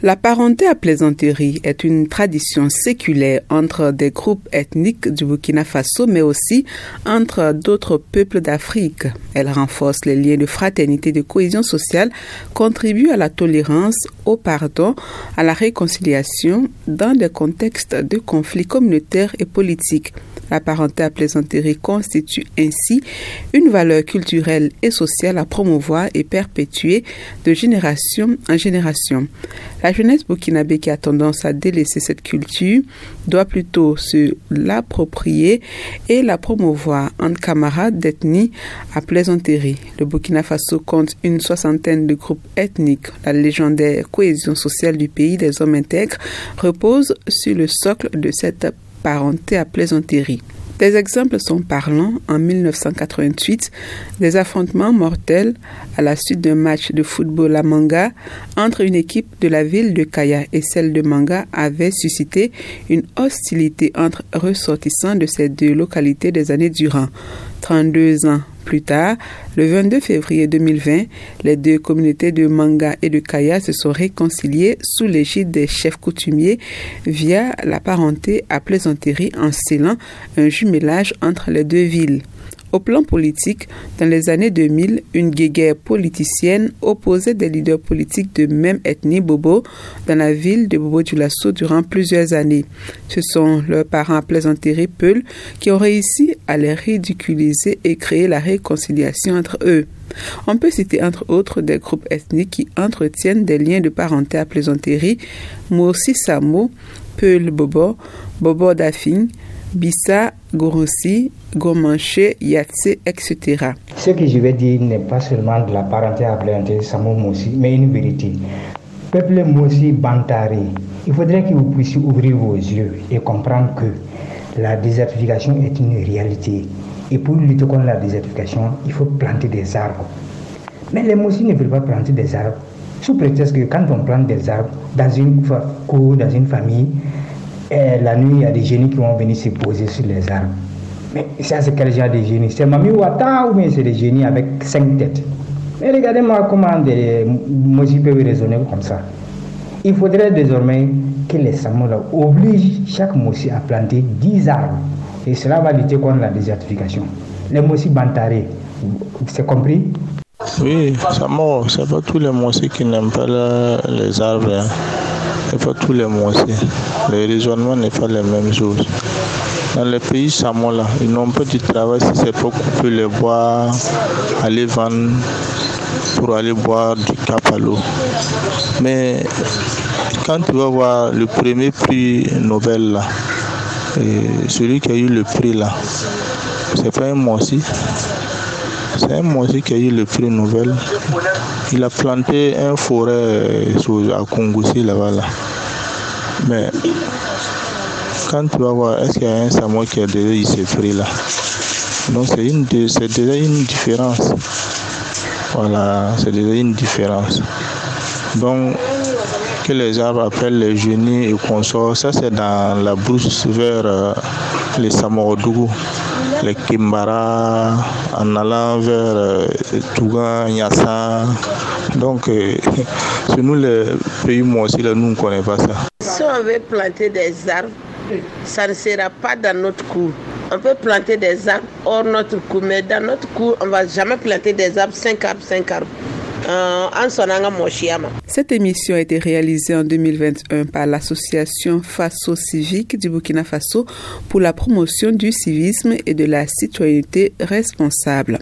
La parenté à plaisanterie est une tradition séculaire entre des groupes ethniques du Burkina Faso, mais aussi entre d'autres peuples d'Afrique. Elle renforce les liens de fraternité et de cohésion sociale, contribue à la tolérance, au pardon, à la réconciliation dans des contextes de conflits communautaires et politiques. La parenté à plaisanterie constitue ainsi une valeur culturelle et sociale à promouvoir et perpétuer de génération en génération. La jeunesse burkinabé qui a tendance à délaisser cette culture doit plutôt se l'approprier et la promouvoir entre camarades d'ethnie à plaisanterie. Le Burkina Faso compte une 60aine de groupes ethniques. La légendaire cohésion sociale du pays des hommes intègres repose sur le socle de cette parenté à plaisanterie. Des exemples sont parlants. En 1988, des affrontements mortels à la suite d'un match de football à Manga entre une équipe de la ville de Kaya et celle de Manga avaient suscité une hostilité entre ressortissants de ces deux localités des années durant. 32 ans plus tard, le 22 février 2020, les deux communautés de Manga et de Kaya se sont réconciliées sous l'égide des chefs coutumiers via la parenté à plaisanterie en scellant un jumelage entre les deux villes. Au plan politique, dans les années 2000, une guéguerre politicienne opposait des leaders politiques de même ethnie Bobo dans la ville de Bobo-Dioulasso durant plusieurs années. Ce sont leurs parents à plaisanterie Peul qui ont réussi à les ridiculiser et créer la réconciliation entre eux. On peut citer entre autres des groupes ethniques qui entretiennent des liens de parenté à plaisanterie, Moursi Samo, Peul Bobo, Bobo Dafing, Bissa, Gorossi, Gomanché, Yatsé, etc. Ce que je vais dire n'est pas seulement de la parenté à plaisanterie Samo Moussi, mais une vérité. Peuple Moussi Bantari, il faudrait que vous puissiez ouvrir vos yeux et comprendre que la désertification est une réalité. Et pour lutter contre la désertification, il faut planter des arbres. Mais les Moussi ne veulent pas planter des arbres, sous prétexte que quand on plante des arbres dans une cour, dans une famille, la nuit, il y a des génies qui vont venir se poser sur les arbres. Mais ça, c'est quel genre de génie? C'est Mami Ouattara ou bien c'est des génies avec 5 têtes? Mais regardez-moi comment des Moussi peuvent raisonner comme ça. Il faudrait désormais que les Samola obligent chaque Moussi à planter 10 arbres. Et cela va lutter contre la désertification. Les Moussi Bantaré, c'est compris? Oui, Samo, c'est pas tous les Moussi qui n'aiment pas les arbres. Hein. C'est pas tous les Moussi. Le raisonnement n'est pas les mêmes choses. Dans les pays Samola, ils n'ont pas du travail si c'est pour couper les bois, aller vendre pour aller boire du cap à l'eau. Mais quand tu vas voir le premier prix Nobel là, celui qui a eu le prix là, c'est pas un Moussi. C'est un Moussi qui a eu le prix Nobel. Il a planté un forêt à Kongoussi là-bas. Là. Mais quand tu vas voir, est-ce qu'il y a un Samoa qui a déjà eu ce prix-là? Donc c'est déjà une différence. Voilà, c'est déjà une différence. Donc, que les arbres appellent les génies et consorts, ça c'est dans la brousse vers les Samoa-Dougou, les Kimbara, en allant vers Tougan, Nyassa. Donc, c'est nous les pays Moussi, là, nous ne connaissons pas ça. Si on veut planter des arbres, ça ne sera pas dans notre cour. On peut planter des arbres hors notre cour, mais dans notre cour, on ne va jamais planter des arbres, 5 arbres. Cette émission a été réalisée en 2021 par l'association Faso Civique du Burkina Faso pour la promotion du civisme et de la citoyenneté responsable.